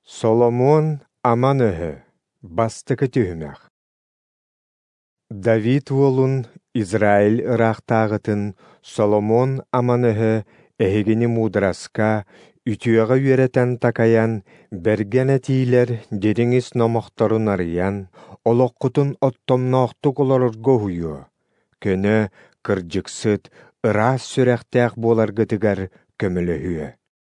Соломон аман өһө, бастыкы түһүмэх. Давид уолун Израиль ырахтаагытын Соломон аман өһө эһигини муудараска, үтүөҕө үөрэтэн такайан, берген этиилэр дириҥис номохторун арыйан, олоххутун оттомноохтук олорорго уһуйуо, көнө кырдьыксыт, ыраас сүрэхтээх буоларгытыгар көмөлөһүө.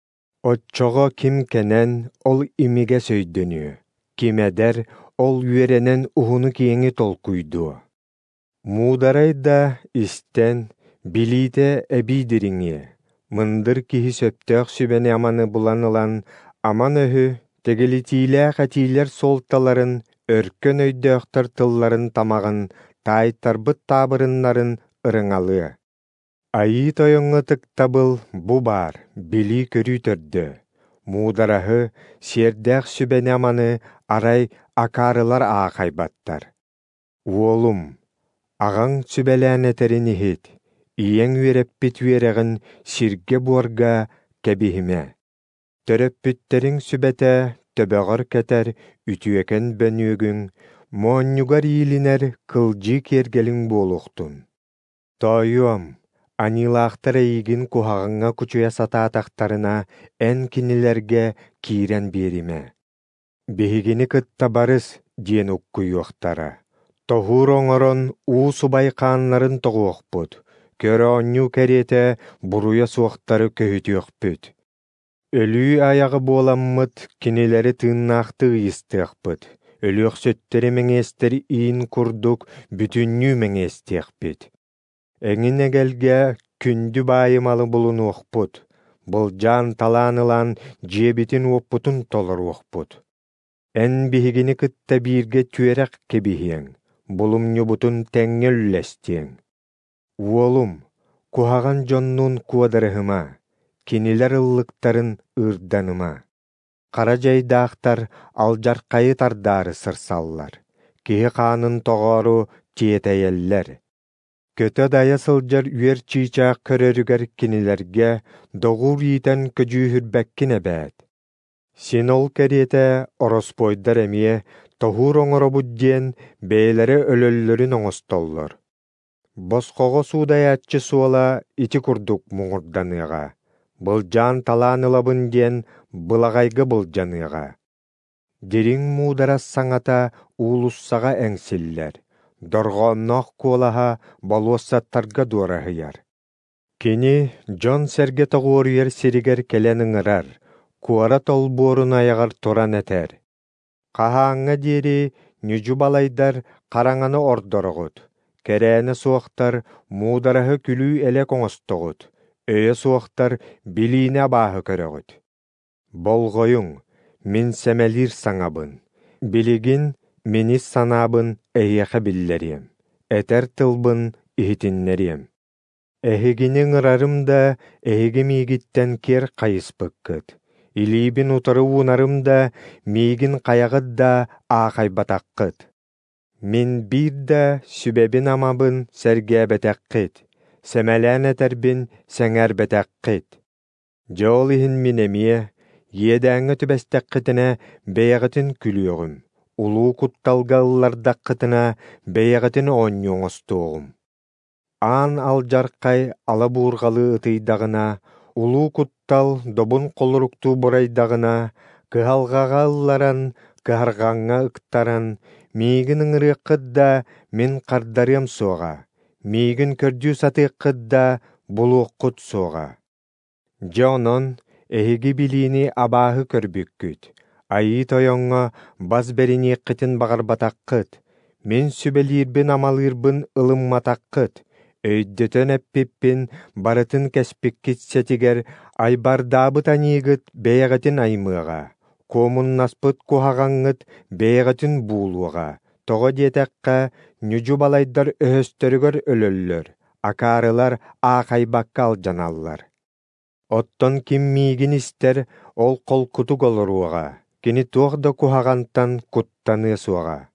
Отчоҕо ким кэнэн ол имигэ сөйдөнүө, ким эдэр ол үөрэнэн уһуну киэҥи толкуйдуо. Муударай да истэн билиитэ эбиидириҥиэ, мындыр киһи сөптөөх сүбэни аманы булан ылан аман өһү тегилитиилээх этиилэр суолталарын, өркөн өйдөөхтөр тылларын тамагын, таайтарбыт таабырыннарын ырыҥалыа. Айыы тойоҥҥо тыктабыл бу баар билии көрүү төрдө. Муудараһы сиэрдээх сүбэни аманы арай акаарылар аахайбаттар. Уолум, аҕаҥ сүбэлээнэтэрин иһит, ийэҥ үөрэппит үөрэҕин сиргэ буорга кэбиһимэ. Төрөппүттэриҥ сүбэтэ төбөҕөр кэтэр үтүөкэн бөнүөгүҥ, моонньугар иилинэр кылдьыы киэргэлиҥ буолуохтун. Тойуом, анилаахтар эйигин куһаҕаҥҥа кучуйа сатаатахтарына эн кинилэргэ киирэн биэримэ. Биһигини кытта барыс диэн уккуйуохтара. Тоһуур оҥорон уу субайхааннарын тоҕуохпут, көрө онньуу кэриэтэ буруйа суохтары көһүтүөхпүт. Өлүү аяҕы буоламмыт кинилэри тыыннаахты ыйыстыахпыт, өлүөхсөттери мэҥиэстэр иин курдук бүтүннүү мэҥиэстиэхпит. Эҥин эгэлгэ күндү баайымалы булунуохпут, былдьаан талаан ылан дьиэбитин уоппутун толоруохпут. Эн биһигини кытта бииргэ түөрэх кэбиһиэҥ, булумньубутун тэҥҥэ үллэстиэҥ. Уолум, куһаҕан дьоннуун куодарыһыма, кинилэр ыллыктарын ыырданыма. Хара дьайдаахтар алдьархайы тардаары сырсаллар, киһи хаанын тоҕоору тиэтэйэллэр. Көтө дайа сылдьар үөр чиичаах көрөрүгэр кинилэргэ доҕуур иитэн көдьүүһүрбэккин эбээт. Син ол кэриэтэ ороспойдар эмиэ тоһуур оҥоробут диэн бэйэлэрэ өлөллөрүн оҥостоллор. Босхоҕо суудаяччы суола ити курдук муҥурданыаҕа, былдьаан талаан ылабын диэн былаҕайга былдьаныаҕа. Дириҥ муударас саҥата уулуссаҕа эҥсиллэр, дорҕоонноох куолаһа болуоссаттарга дуораһыйар. Кини дьон сэргэ тоҕуоруйар сиригэр кэлэн ыҥырар, куора толбуорун аягар туран этэр. Хаһааҥҥа диэри ньүдьү балайдар хараҥаны ордороҕут, кэрээни суохтар муудараһы күлүү элек оҥостоҕут, өйө суохтар билиини абааһы көрөҕүт. Болҕойуҥ, мин сэмэлиир саҥабын, билигин минис санаабын эйиэхэ биллэриэм, этэр тылбын иһитиннэриэм. Эһигини ыҥырарым да эһиги миигиттэн киэр хайыспыккыт, илиибин утары уунарым да миигин хайаҕыт да аахайбатаххыт. Мин биир да сүбэбин амабын сэргээбэтэххит, сэмэлээн этэрбин сэҥээрбэтэххит. Дьоол иһин мин эмиэ, иэдээҥҥэ түбэстэххитинэ бэйэҕитин күлүөҕүм, улуу кутталга ыллардаххытына бэйэҕитин оонньуоҥостуоҕум. Аан алдьархай ала буурҕалыы ытыйдаҕына, улуу куттал добун холоруктуу бурайдаҕына, кыһалҕаҕа ылларан, кыһарҕаҥҥа ыктаран, миигин ыҥырыаххыт да мин хардарыам суоҕа, миигин көрдүү сатыаххыт да булуоххут суоҕа. Дьэ онон эһиги билиини абааһы көрбүккүт, айыы тойоҥҥо бас бэриниэххитин баҕарбатаххыт, мин сүбэлиирбин амалыырбын ылымматаххыт, өйдөтөн эппиппин барытын кэспиккит сэтигэр айбардаабыт аниигыт бэйэҕитин аймыаҕа, куомуннаспыт куһаҕаҥҥыт бэйэҕитин буулуаҕа, тоҕо диэтэххэ ньүдьү балайдар өһөстөрүгөр өлөллөр, акаарылар аахайбакка алдьаналлар. Оттон ким миигин истэр ол холкутук олоруаҕа, кини туох да куһаҕантан куттаныы суаҕа.